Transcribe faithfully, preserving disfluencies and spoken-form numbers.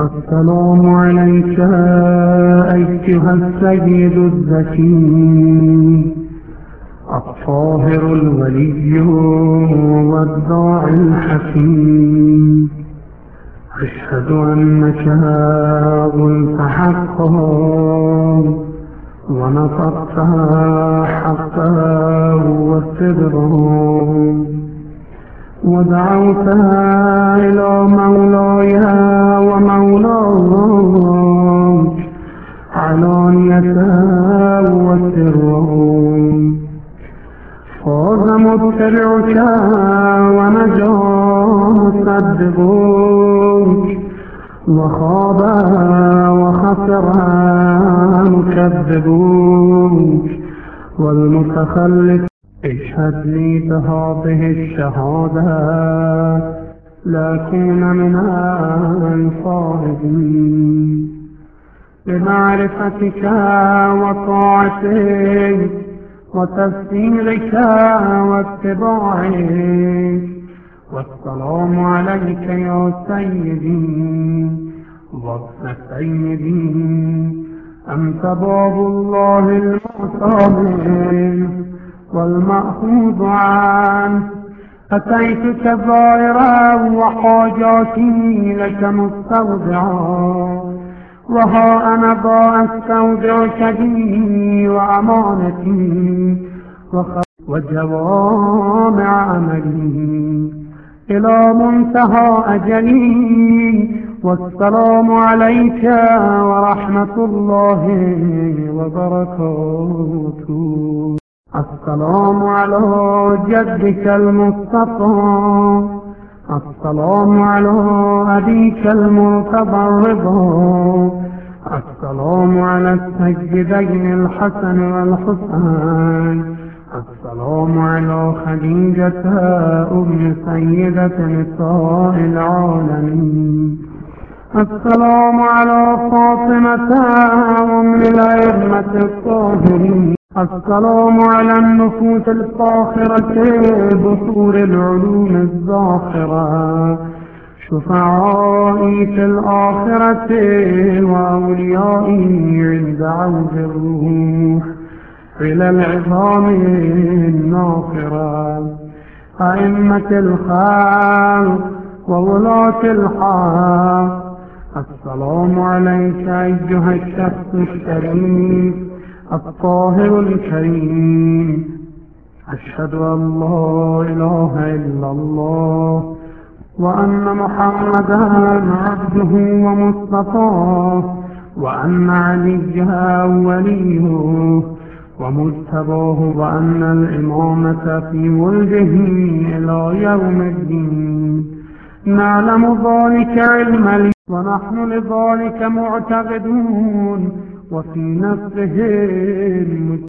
السلام عليك أيها السيد الزكي الطاهر الولي والداعي الحكيم. أشهد أنك قلت حقا ونطقت حقا وصدقا ودعوتها إلى مولاي ومولاك علانية وسرا. فاز متبعك ونجا مصدقك وخاب وخسر مكذبك والمتخلف. اشهد لي بهذه الشهادة لأكون من الفائزين بمعرفتك وطاعتك وتسبيحك واتباعك. والسلام عليك يا سيدي وابن سيدي، أنت باب الله المعتمد والمأخوذ عنه. أتيتك زائرا وحاجاتي لك مستودعا، وها أنا ذا أستودعك ديني وأمانتي وجوامع أملي إلى منتهى أجلي. والسلام عليك ورحمة الله وبركاته. السلام على جدك المصطفى، السلام على أبيك المرتضى الرضا، السلام على السيدين الحسن والحسين، السلام على خديجة أم سيدة نساء العالمين، السلام على فاطمة أم الأئمة الطاهرين، السلام على النفوس الفاخرة بصور العلوم الزاخرة، شفعائي في الآخرة وأوليائي عند عوج الروح إلى العظام الناخرة، أئمة الخلق وولاة الحق. السلام عليك أيها الشخص الشريف الطاهر الكريم. أشهد أن لا إله إلا الله وأن محمدا عبده ومصطفاه، وأن عليا وليه ومجتباه، وأن الإمامة في ولده إلى يوم الدين. نعلم ذلك علما ونحن لذلك معتقدون، وفي نفسه